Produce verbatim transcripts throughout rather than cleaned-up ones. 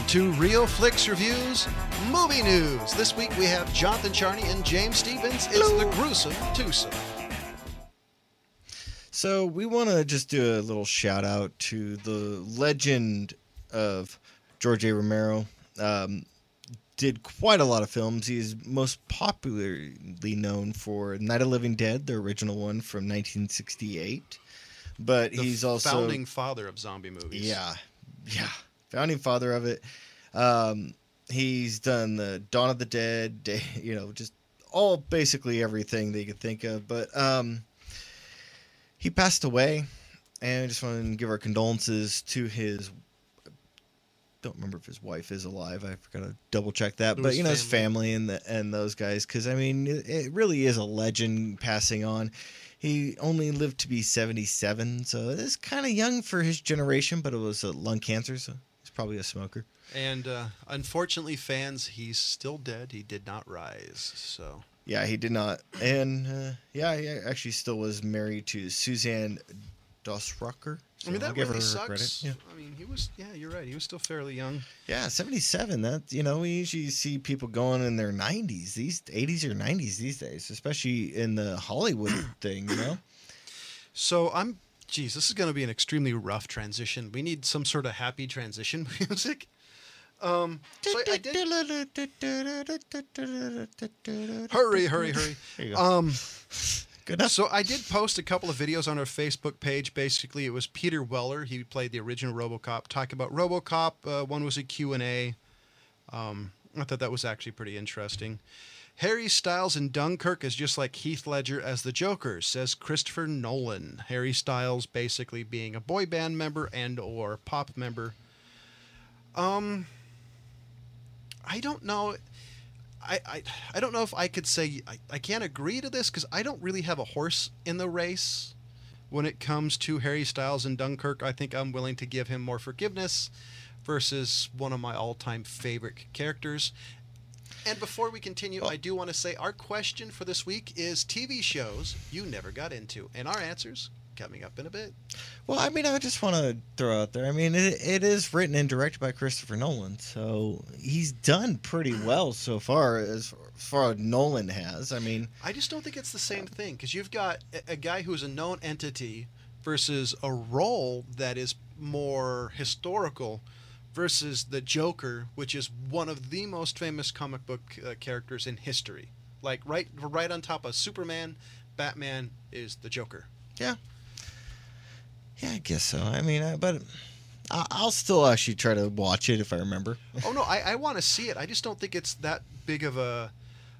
to Real Flicks Reviews Movie News. This week we have Jonathan Charney and James Stevens. It's Hello. the gruesome twosome. So we want to just do a little shout out to the legend of George A. Romero. Um, did quite a lot of films. He's most popularly known for Night of the Living Dead, the original one from nineteen sixty-eight. But The he's also founding father of zombie movies. Yeah, yeah, founding father of it. Um, he's done the Dawn of the Dead, Day, you know, just all basically everything that you could think of. But um, he passed away, and I just want to give our condolences to his. Don't remember if his wife is alive. I forgot to double check that. To But his you know, his family. family and the and those guys, because I mean, it, it really is a legend passing on. He only lived to be seventy-seven, so it's kind of young for his generation. But it was uh, lung cancer, so he's probably a smoker. And uh, unfortunately, fans, he's still dead. He did not rise. So Yeah, he did not. And uh, yeah, he actually still was married to Suzanne Dosrucker. So I mean, I'll that give really her sucks. credit. Yeah. I mean, he was. Yeah, you're right. He was still fairly young. Yeah, seventy-seven. That, you know, we usually see people going in their nineties, these eighties or nineties these days, especially in the Hollywood thing, you know? So I'm. Geez, this is going to be an extremely rough transition. We need some sort of happy transition music. Um, so I, I did. Hurry, hurry, hurry. There you go. Um, Good enough. so I did post a couple of videos on our Facebook page. Basically, it was Peter Weller. He played the original RoboCop, talking about RoboCop. Uh, one was a Q and A. Um, I thought that was actually pretty interesting. Harry Styles in Dunkirk is just like Heath Ledger as the Joker, says Christopher Nolan. Harry Styles basically being a boy band member and or pop member. Um, I don't know. I, I, I don't know if I could say I, I can't agree to this because I don't really have a horse in the race when it comes to Harry Styles in Dunkirk. I think I'm willing to give him more forgiveness versus one of my all-time favorite characters. And before we continue, I do want to say our question for this week is T V shows you never got into, and our answers coming up in a bit. Well, I mean, I just want to throw out there, I mean, it, it is written and directed by Christopher Nolan, so he's done pretty well so far as far as Nolan has. I mean, I just don't think it's the same thing because you've got a, a guy who's a known entity versus a role that is more historical versus the Joker, which is one of the most famous comic book uh, characters in history. Like right, right on top of Superman, Batman is the Joker. yeah. Yeah, I guess so. I mean, I, but I- I'll still actually try to watch it if I remember. Oh no, I, I want to see it. I just don't think it's that big of a.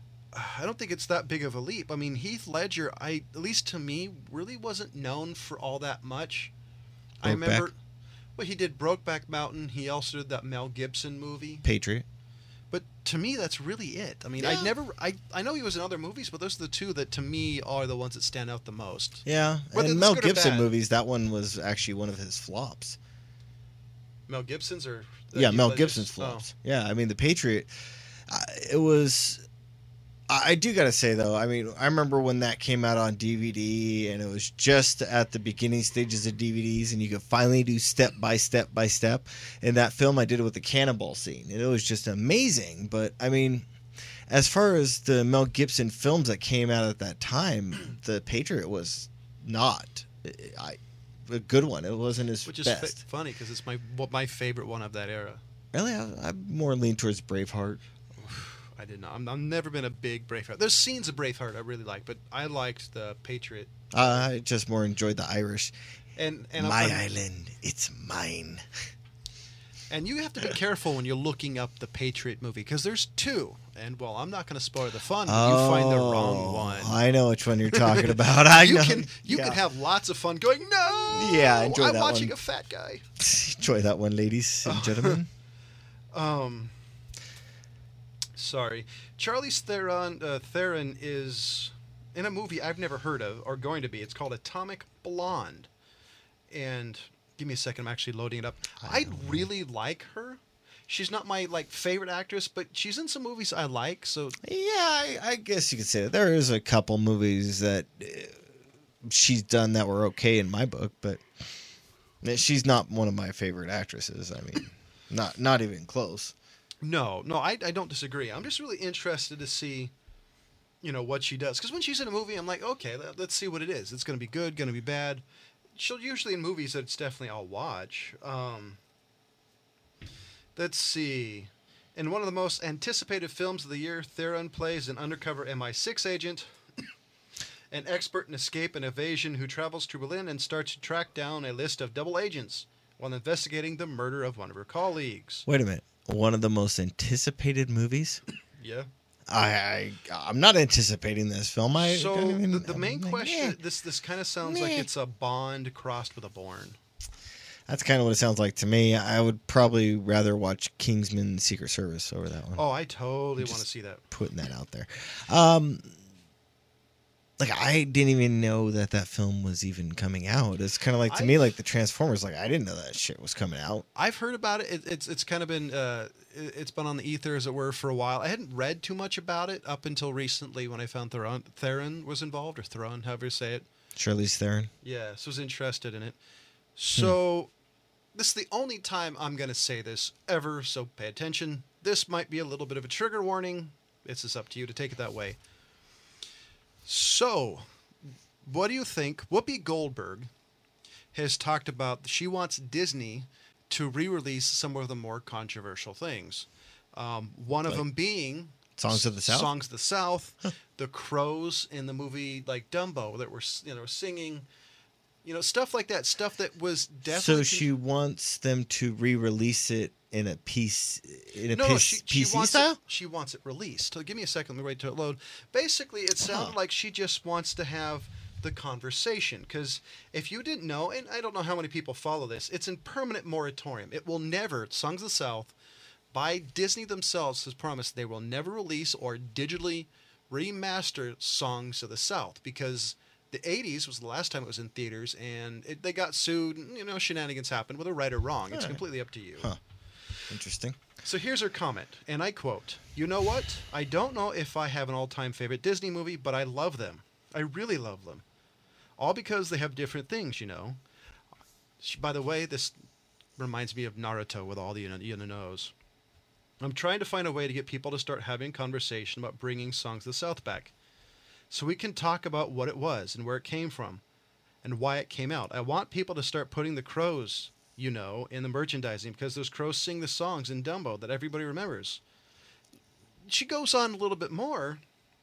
I don't think it's that big of a leap. I mean, Heath Ledger, I at least to me, really wasn't known for all that much. I Brokeback. remember, well, he did Brokeback Mountain. He also did that Mel Gibson movie. Patriot. But to me, that's really it. I mean, Yeah. I never, I, I know he was in other movies, but those are the two that to me are the ones that stand out the most. Yeah, Whether and it's Mel good or Gibson bad. movies, that one was actually one of his flops. Mel Gibson's or the yeah, Heath Mel Ledger's? Gibson's Oh. flops. Yeah, I mean, The Patriot, uh, it was... I I do got to say, though, I mean, I remember when that came out on D V D, and it was just at the beginning stages of D V Ds, and you could finally do step by step by step. In that film, I did it with the cannonball scene, and it was just amazing. But, I mean, as far as the Mel Gibson films that came out at that time, The Patriot was not I, a good one. It wasn't his Which is best. fa- funny because it's my what my favorite one of that era. Really, I, I more lean towards Braveheart. I did not. I'm, I've never been a big Braveheart. There's scenes of Braveheart I really like, but I liked the Patriot. Uh, I just more enjoyed the Irish. And and My I'm- island, it's mine. And you have to be careful when you're looking up the Patriot movie because there's two. And well, I'm not going to spoil the fun. But you find the wrong one. Oh, I know which one you're talking about. I you know. can you yeah. can have lots of fun going. No. Yeah, enjoy I'm that watching one. a fat guy. Enjoy that one, ladies and gentlemen. Um. Sorry, Charlize Theron. Uh, Theron is in a movie I've never heard of or going to be. It's called Atomic Blonde. And give me a second. I'm actually loading it up. I really like her. She's not my like favorite actress, but she's in some movies I like. So Yeah, I, I guess you could say that. There is a couple movies that uh, she's done that were okay in my book, but she's not one of my favorite actresses. I mean, Not not even close. No, no, I, I don't disagree. I'm just really interested to see, you know, what she does. Because when she's in a movie, I'm like, okay, let, let's see what it is. It's going to be good, going to be bad. She'll usually in movies that it's definitely I'll watch. Um, let's see. In one of the most anticipated films of the year, Theron plays an undercover M I six agent, an expert in escape and evasion who travels to Berlin and starts to track down a list of double agents while investigating the murder of one of her colleagues. Wait a minute. One of the most anticipated movies? Yeah. I, I I'm not anticipating this film. I so don't even, the, the main I'm like, question, eh. this this kind of sounds Meh. like it's a Bond crossed with a Bourne. That's kind of what it sounds like to me. I would probably rather watch Kingsman Secret Service over that one. Oh, I totally Just want to see that. Putting that out there. Um, like I didn't even know that that film was even coming out. It's kind of like to I- me like the Transformers. Like I didn't know that shit was coming out. I've heard about it. it it's it's kind of been uh, it- it's been on the ether as it were for a while. I hadn't read too much about it up until recently when I found Theron, Theron was involved, or Theron, however you say it. Charlize Theron. Yeah, so I was interested in it. So this is the only time I'm going to say this ever, so pay attention. This might be a little bit of a trigger warning. It's just up to you to take it that way. So, what do you think? Whoopi Goldberg has talked about she wants Disney to re-release some of the more controversial things. Um, one of Like them being Songs of the South? Songs of the South, the crows in the movie like Dumbo that were you know singing, you know stuff like that, stuff that was definitely. So she wants them to re-release it in a piece in a no, piece, no, she, she P C wants style. it, she wants it released. So give me a second. Let me wait till it load. Basically, it sounded Huh. like she just wants to have the conversation. Because if you didn't know, and I don't know how many people follow this, it's in permanent moratorium. It will never. Songs of the South, by Disney themselves, has promised they will never release or digitally remaster Songs of the South because the eighties was the last time it was in theaters, and it, they got sued. And, you know, shenanigans happened, whether right or wrong. It's Alright. completely up to you. Huh. Interesting. So here's her comment, and I quote, "You know what? I don't know if I have an all-time favorite Disney movie, but I love them. I really love them. All because they have different things, you know." She, by the way, this reminds me of Naruto with all the Yunanos. "I'm trying to find a way to get people to start having conversation about bringing Songs of the South back. So we can talk about what it was and where it came from and why it came out. I want people to start putting the crows, you know, in the merchandising because those crows sing the songs in Dumbo that everybody remembers." She goes on a little bit more.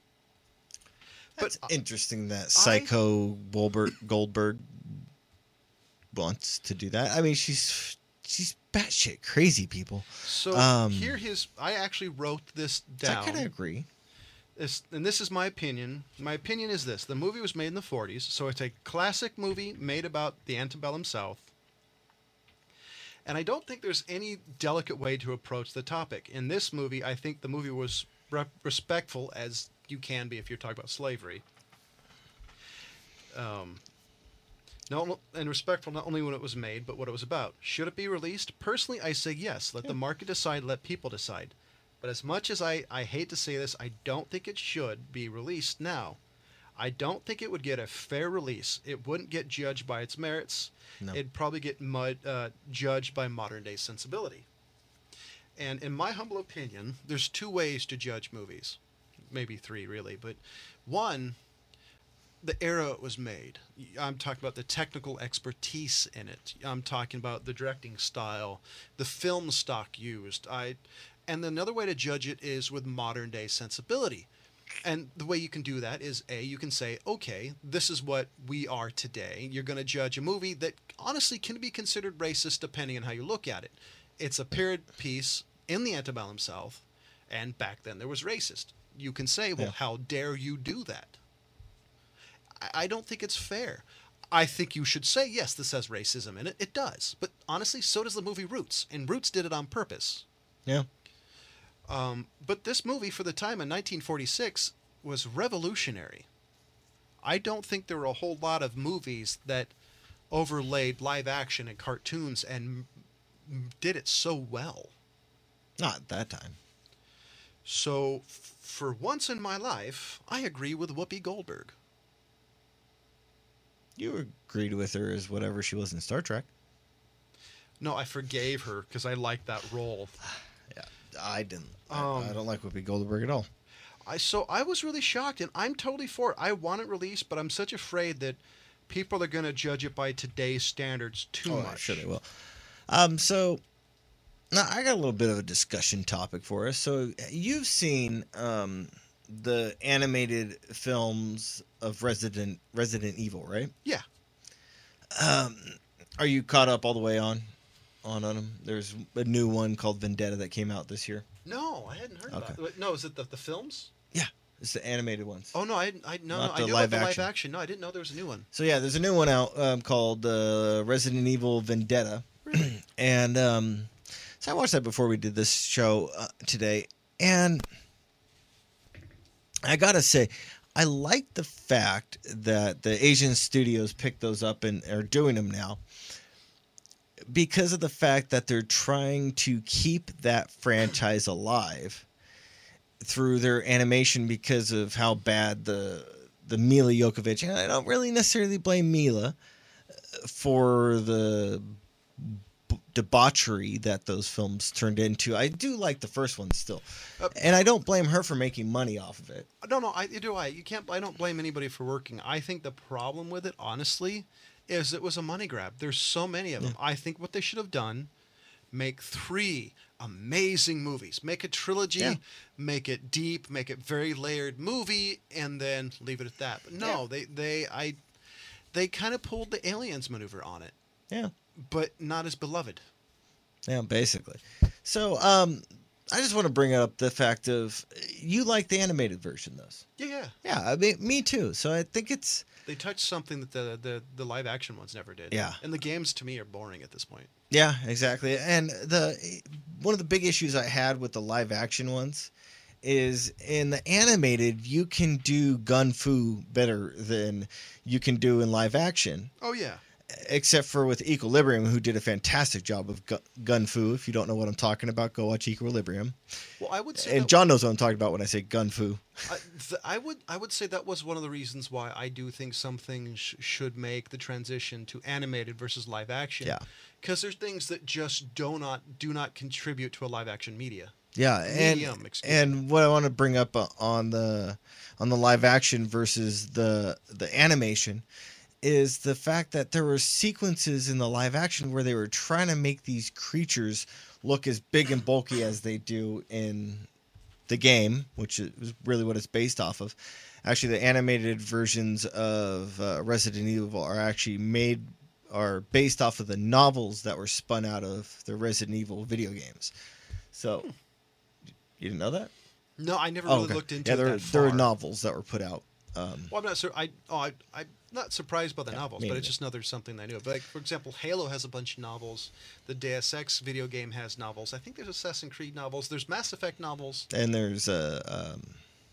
But But interesting that Psycho Goldberg, Goldberg wants to do that. I mean, she's she's batshit crazy, people. so Um, here his I actually wrote this I down. kind of agree. This, and this is my opinion. My opinion is this. The movie was made in the forties, so it's a classic movie made about the antebellum South. And I don't think there's any delicate way to approach the topic. In this movie, I think the movie was re- respectful, as you can be if you're talking about slavery. Um, no, and respectful not only when it was made, but what it was about. Should it be released? Personally, I say yes. Let the market decide, let people decide. But as much as I, I hate to say this, I don't think it should be released now. I don't think it would get a fair release. It wouldn't get judged by its merits. No. It'd probably get mud, uh, judged by modern day sensibility. And in my humble opinion, there's two ways to judge movies. Maybe three, really. But one, the era it was made. I'm talking about the technical expertise in it. I'm talking about the directing style, the film stock used. I, and another way to judge it is with modern day sensibility. And the way you can do that is, A, you can say, okay, this is what we are today. You're going to judge a movie that honestly can be considered racist depending on how you look at it. It's a period piece in the antebellum South, and back then there was racist. You can say, well, Yeah. how dare you do that? I, I don't think it's fair. I think you should say, yes, this has racism in it. It does. But honestly, so does the movie Roots. And Roots did it on purpose. Yeah. Um, but this movie, for the time in nineteen forty-six, was revolutionary. I don't think there were a whole lot of movies that overlaid live action and cartoons and m- did it so well. Not at that time. So, f- for once in my life, I agree with Whoopi Goldberg. You agreed with her as whatever she was in Star Trek. No, I forgave her because I liked that role. Yeah, I didn't. Um, I, I don't like Whoopi Goldberg at all. I so I was really shocked, and I'm totally for it. I want it released, but I'm such afraid that people are going to judge it by today's standards too Oh, much. I'm sure they will. Um, so now I got a little bit of a discussion topic for us. So you've seen um, the animated films of Resident Resident Evil, right? Yeah. Um, are you caught up all the way on on on them? There's a new one called Vendetta that came out this year. No, I hadn't heard Okay. about it. No, is it the, the films? Yeah, it's the animated ones. Oh no, I I no, Not no the I knew live about the action. live action. No, I didn't know there was a new one. So yeah, there's a new one out um, called uh, Resident Evil Vendetta, and um, so I watched that before we did this show uh, today, and I gotta say, I like the fact that the Asian studios picked those up and are doing them now, because of the fact that they're trying to keep that franchise alive through their animation because of how bad the the Mila Jokovic, and I don't really necessarily blame Mila for the b- debauchery that those films turned into. I do like the first one still, Uh, and I don't blame her for making money off of it. No, no, I do. I you can't. I don't blame anybody for working. I think the problem with it, honestly, is it was a money grab. There's so many of them. I think what they should have done, make three amazing movies. Make a trilogy, Yeah. make it deep, make it very layered movie, and then leave it at that. But no, Yeah. they they I they kind of pulled the Aliens maneuver on it, Yeah, but not as beloved. yeah, basically. So, um, I just want to bring up the fact of you like the animated version, though. Yeah, yeah. Yeah, I mean, me too. So I think it's They touched something that the, the, the live action ones never did. Yeah. And the games to me are boring at this point. yeah, exactly. And the one of the big issues I had with the live action ones is in the animated you can do gun fu better than you can do in live action, Oh yeah. except for with Equilibrium, who did a fantastic job of gu- gun fu. If you don't know what I'm talking about, go watch Equilibrium. Well, I would say And that- John knows what I'm talking about when I say gun fu. I, th- I would I would say that was one of the reasons why I do think some things sh- should make the transition to animated versus live action. Yeah. Because there's things that just do not do not contribute to a live action media. Yeah, and Medium, excuse me. and what I want to bring up uh, on the on the live action versus the the animation is the fact that there were sequences in the live action where they were trying to make these creatures look as big and bulky as they do in the game, which is really what it's based off of. Actually, the animated versions of uh, Resident Evil are actually made are based off of the novels that were spun out of the Resident Evil video games. So. You didn't know that? No, I never Oh, really okay. looked into yeah, it there, that there far. were novels that were put out. Um, Well, I'm not sur- I oh I I'm not surprised by the Yeah, novels, me but neither. it's just another something I knew. But like, for example, Halo has a bunch of novels. The Deus Ex video game has novels. I think there's Assassin's Creed novels. There's Mass Effect novels. and there's a. Um,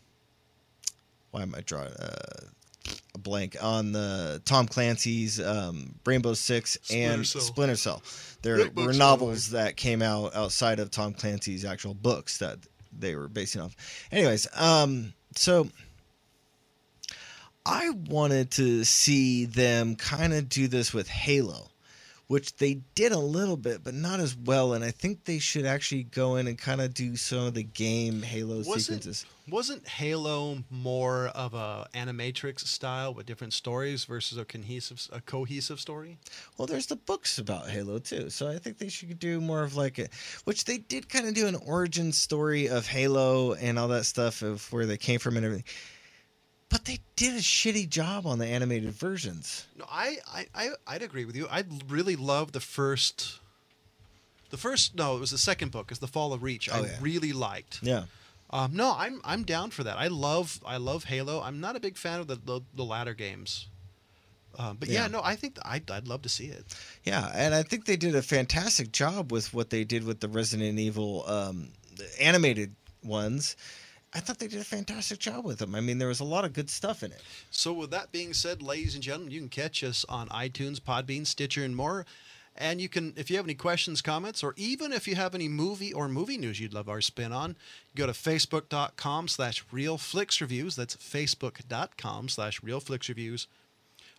why am I drawing uh, a blank on the Tom Clancy's um, Rainbow Six and Splinter Cell. Splinter Cell? There Great were books, by the novels that came out outside of Tom Clancy's actual books that they were basing off. Anyways, um, so I wanted to see them kind of do this with Halo, which they did a little bit, but not as well. And I think they should actually go in and kind of do some of the game Halo sequences. Wasn't wasn't Halo more of a animatrix style with different stories versus a cohesive a cohesive story? Well, there's the books about Halo too, so I think they should do more of like a, which they did kind of do an origin story of Halo and all that stuff of where they came from and everything. But they did a shitty job on the animated versions. No, I, I, I I'd agree with you. I really love the first. The first no, it was the second book, is the Fall of Reach. I Oh, yeah. really liked. Yeah. Um, no, I'm I'm down for that. I love I love Halo. I'm not a big fan of the the, the latter games. Um, but yeah. Yeah. no, I think th- I'd I'd love to see it. Yeah, and I think they did a fantastic job with what they did with the Resident Evil um, animated ones. I thought they did a fantastic job with them. I mean, there was a lot of good stuff in it. So with that being said, ladies and gentlemen, you can catch us on iTunes, Podbean, Stitcher, and more. And you can, if you have any questions, comments, or even if you have any movie or movie news you'd love our spin on, go to facebook.com slash realflixreviews. That's facebook.com slash realflixreviews.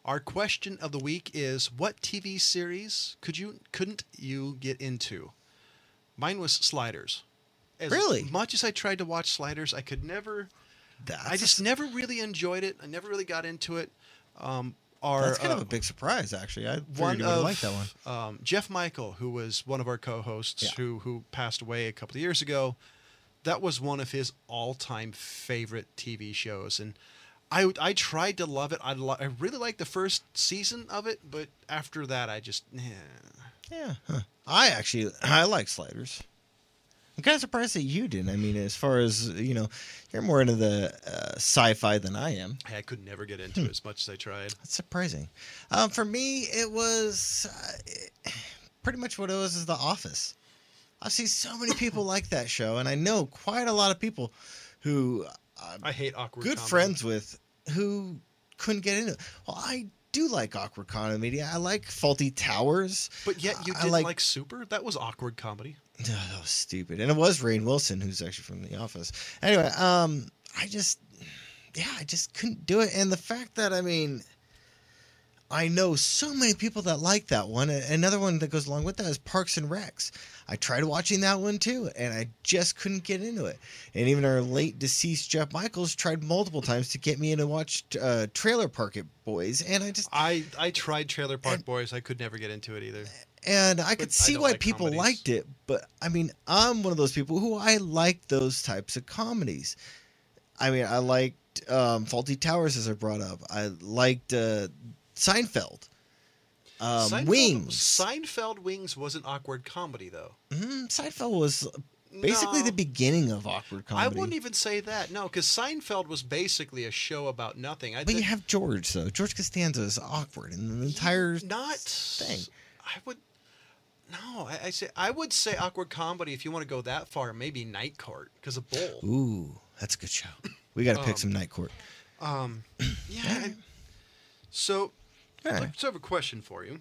Our question of the week is: what T V series could you couldn't you get into? Mine was Sliders. As Really? much as I tried to watch Sliders, I could never. That's I just never really enjoyed it. I never really got into it. Um, our, That's kind uh, of a big surprise, actually. I figured one you would of like that one. Um, Jeff Michael, who was one of our co-hosts, Yeah. who who passed away a couple of years ago. That was one of his all-time favorite T V shows, and I I tried to love it. I lo- I really liked the first season of it, but after that, I just eh. Yeah. Huh. I actually, I like Sliders. I'm kind of surprised that you didn't. I mean, as far as, you know, you're more into the uh, sci-fi than I am. I could never get into it as much as I tried. That's surprising. Um, for me, it was uh, pretty much what it was is The Office. I've seen so many people like that show, and I know quite a lot of people who uh, I hate awkward. good comedy. friends with who couldn't get into it. Well, I do like awkward comedy. I like Faulty Towers. But yet you I didn't like- like Super? That was awkward comedy. Oh, that was stupid. And it was Rainn Wilson, who's actually from The Office. Anyway, um, I just, yeah, I just couldn't do it. And the fact that, I mean, I know so many people that like that one. Another one that goes along with that is Parks and Recs. I tried watching that one too, and I just couldn't get into it. And even our late deceased Jeff Michaels tried multiple times to get me in to watch uh, Trailer Park Boys, and I just I, I tried Trailer Park And- Boys. I could never get into it either. And I could But I see don't why like people comedies. liked it, but I mean, I'm one of those people who I like those types of comedies. I mean, I liked um, Faulty Towers, as I brought up. I liked uh, Seinfeld, um, Seinfeld, Wings. Seinfeld Wings wasn't awkward comedy, though. Mhm, Seinfeld was basically No. the beginning of awkward comedy. I wouldn't even say that. No, because Seinfeld was basically a show about nothing. I But you did- have George, though. George Costanza is awkward in the entire not thing. I would. No, I, I say I would say awkward comedy if you want to go that far. Maybe Night Court because of Bull. Ooh, that's a good show. We got to pick Um, some Night Court. Um, yeah. I- so, All right. I just have a question for you.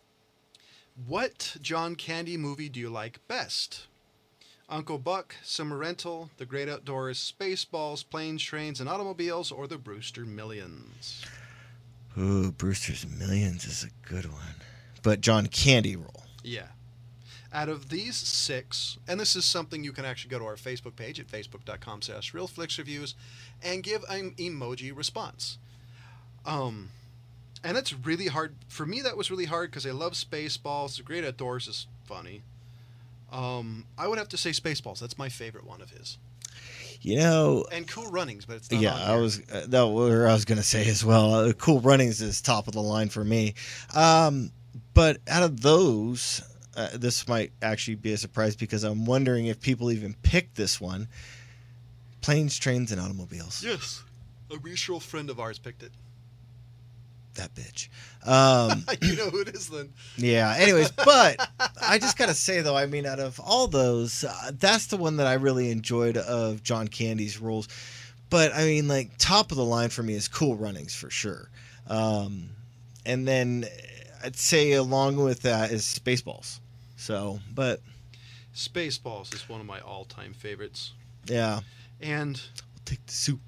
What John Candy movie do you like best? Uncle Buck, Summer Rental, The Great Outdoors, Spaceballs, Planes, Trains, and Automobiles, or The Brewster Millions? Ooh, Brewster's Millions is a good one. But John Candy role. Yeah. Out of these six, and this is something you can actually go to our Facebook page at facebook.com slash realflixreviews and give an emoji response. Um, and that's really hard. For me, that was really hard because I love Spaceballs. The Great Outdoors is funny. Um, I would have to say Spaceballs. That's my favorite one of his. You know, And Cool Runnings, but it's not yeah, on I here. was uh, that was what I was gonna say as well. Uh, cool Runnings is top of the line for me. Um, but out of those, uh, this might actually be a surprise because I'm wondering if people even picked this one. Planes, Trains, and Automobiles. Yes. A mutual friend of ours picked it. That bitch. Um, You know who it is then. Yeah. Anyways, but I just gotta say though, I mean, out of all those, uh, that's the one that I really enjoyed of John Candy's roles. But I mean, like top of the line for me is Cool Runnings for sure. Um, and then I'd say along with that is Spaceballs. So, but Spaceballs is one of my all-time favorites. yeah, And we'll take the soup.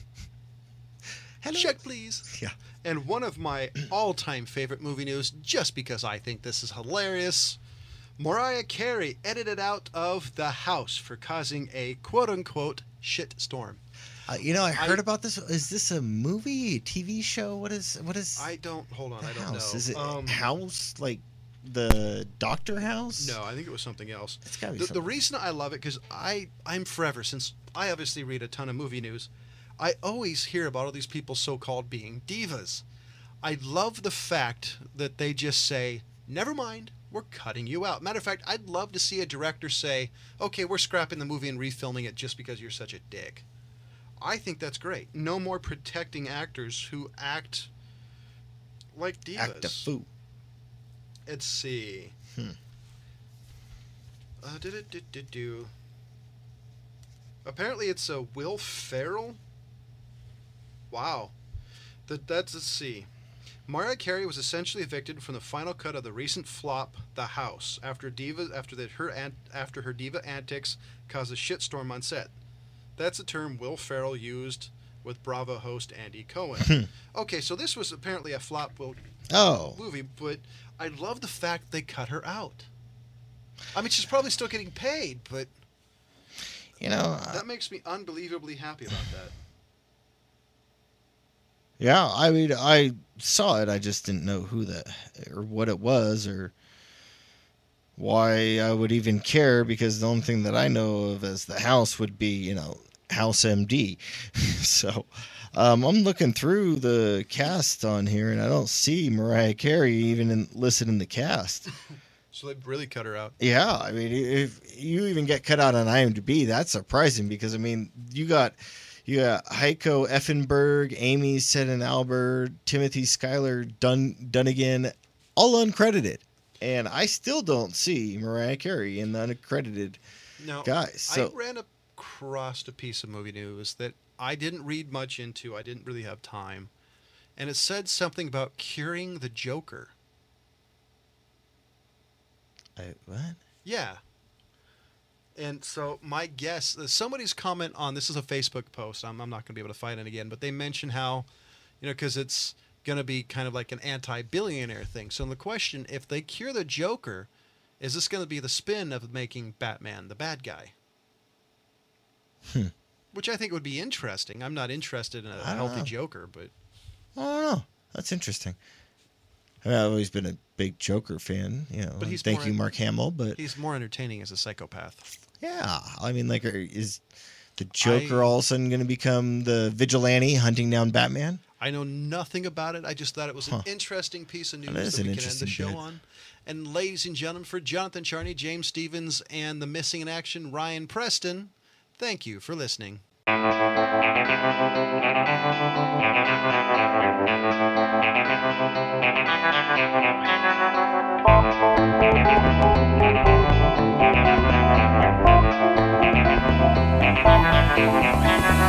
Hello. check, please. Yeah. And one of my all-time favorite movie news, just because I think this is hilarious, Mariah Carey edited out of The House for causing a quote-unquote shit storm. Uh, you know, I heard I- about this. Is this a movie, a T V show? What is? What is? I don't, hold on, the I don't house? know. Is it Um, House like the Doctor House? No, I think it was something else. It's gotta be The, the something. reason I love it, because I, I'm forever, since I obviously read a ton of movie news, I always hear about all these people so-called being divas. I love the fact that they just say, never mind, we're cutting you out. Matter of fact, I'd love to see a director say, okay, we're scrapping the movie and refilming it just because you're such a dick. I think that's great. No more protecting actors who act like divas. Act a fool. Let's see. Hmm. Uh, did it did did do? Apparently, it's a Will Ferrell. Wow, that that's let's see. Mariah Carey was essentially evicted from the final cut of the recent flop, The House, after diva after that her ant, after her diva antics caused a shitstorm on set. That's a term Will Ferrell used with Bravo host Andy Cohen. Okay, so this was apparently a flop well, Oh. movie, but I love the fact they cut her out. I mean, she's probably still getting paid, but You know, that makes me unbelievably happy about that. yeah, I mean, I saw it. I just didn't know who that or what it was or why I would even care, because the only thing that I know of as the house would be, you know, House M D. So um, I'm looking through the cast on here, and I don't see Mariah Carey even in, listed in the cast. So they really cut her out. Yeah, I mean, if you even get cut out on IMDb, that's surprising, because I mean, you got you got Heiko Effenberg, Amy Seddon Albert, Timothy Schuyler Dun Dunnigan, all uncredited, and I still don't see Mariah Carey in the uncredited Now, guys. So I ran across a piece of movie news that I didn't read much into. I didn't really have time, and it said something about curing the Joker. I, what? Yeah. And so my guess, uh, somebody's comment on this is a Facebook post. I'm, I'm not going to be able to find it again, but they mention how, you know, because it's going to be kind of like an anti-billionaire thing. So the question, if they cure the Joker, is this going to be the spin of making Batman the bad guy? Hmm. Which I think would be interesting. I'm not interested in a I don't healthy know. Joker, but I don't know. That's interesting. I mean, I've always been a big Joker fan, you know. But he's thank more- you, Mark Hamill. But he's more entertaining as a psychopath. yeah, I mean, like, are- is the Joker I- all of a sudden going to become the vigilante hunting down Batman? I know nothing about it. I just thought it was an Huh. interesting piece of news That is that an we can end the interesting show bit. on. And ladies and gentlemen, for Jonathan Charney, James Stevens, and the missing in action, Ryan Preston, thank you for listening. Thank you.